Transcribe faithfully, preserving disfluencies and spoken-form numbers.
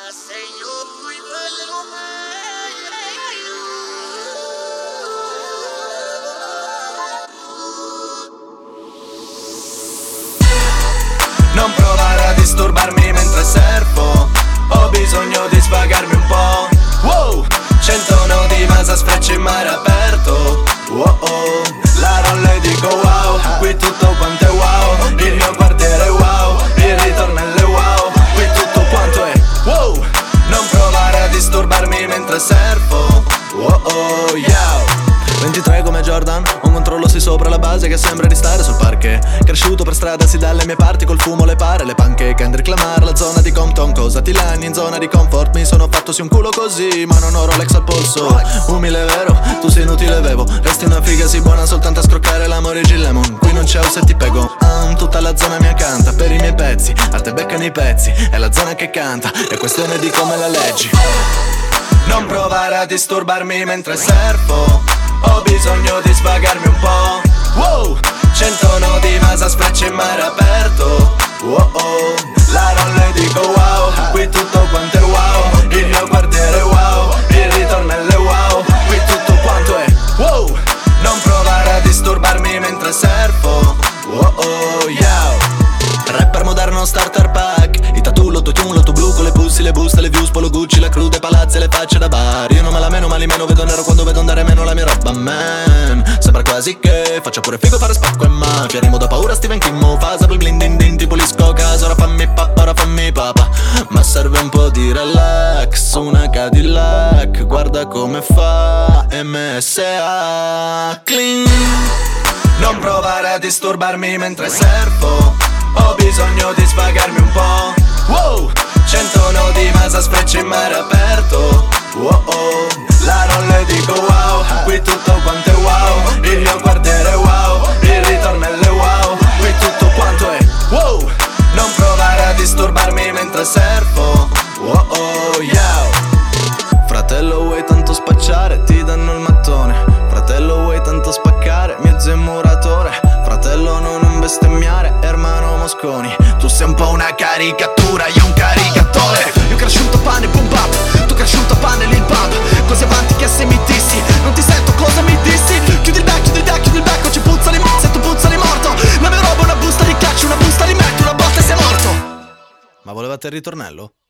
Non provare a disturbarmi mentre surfo, ho bisogno di svagarmi un po'. Wow, cento nodi ma sa sfreccia in mare aperto. Wow, oh, la rolla e dico wow, qui tutto quanto è wow, il mio quartiere è wow, il ritornello è wow, qui tutto quanto è wow. Non provare a disturbarmi mentre surfo. Wow, oh, yeah. ventitré come Jordan, un controllo sì sopra la base che sembra di stare sul parquet. Cresciuto per strada sì dalle mie parti col fumo le pare, le panche Kendrick Lamar, la zona di Compton, cosa ti lagni in zona di comfort. Mi sono fatto sì un culo così ma non ho Rolex al polso. Umile vero, tu sei inutile vevo, resti una figa sì buona soltanto a scroccare l'amore G-Lemon. Qui non c'è un se ti pego, um, tutta la zona mi accanta per i miei pezzi, a te beccano i pezzi, è la zona che canta, è questione di come la leggi. Non provare a disturbarmi mentre surfo, ho bisogno di svagarmi un po'. Wow, cento nodi ma sa sfreccia in mare aperto. Wow, oh, la rolla e dico wow, qui tutto quanto è wow, il mio quartiere è wow, il ritornello è wow, qui tutto quanto è wow. Non provare a disturbarmi mentre surfo. Wow, oh, yeah. Rapper moderno starter pack, i tattoo, l'autotune, l'auto blu con le pussi, le buste, le views, polo Gucci, la crude, palazzi e le facce da bar. Io non me la meno, ma li meno, vedo nero quando vedo andare meno la mia roba, man. Sembra quasi che faccia pure figo fare spacco e mafia. Rimo da paura Stephen King, mo fasa poi blind din din, tipo lisco casa. Ora fammi papà, ora fammi papà, ma serve un po' di relax, una Cadillac, guarda come fa M S A Clean. Non provare a disturbarmi mentre surfo, ho bisogno di svagarmi un po'. Wow, cento nodi ma sa sfreccia in mare aperto. Wow, oh, la rolla e dico wow, qui tutto quanto è wow, il mio quartiere è wow, il ritornello è wow, qui tutto quanto è wow. Non provare a disturbarmi mentre surfo. Wow, oh, yeah. Fratello vuoi tanto spacciare, ti danno il mattone. Fratello vuoi tanto spaccare, mio zio è muratore. Fratello non, non bestemmiare, ermano Mosconi. Tu sei un po' una caricatura, io un caricatore. Io cresciuto pane boom bap, tu cresciuto pane lil pump. Così avanti che se mi dissi, non ti sento cosa mi dissi. Chiudi il back, chiudi il back, chiudi il back, oggi puzza di m***a e tu puzza di morto. La mia roba è una busta di caccio, una busta di merda, una botta e sei morto. Ma volevate il ritornello?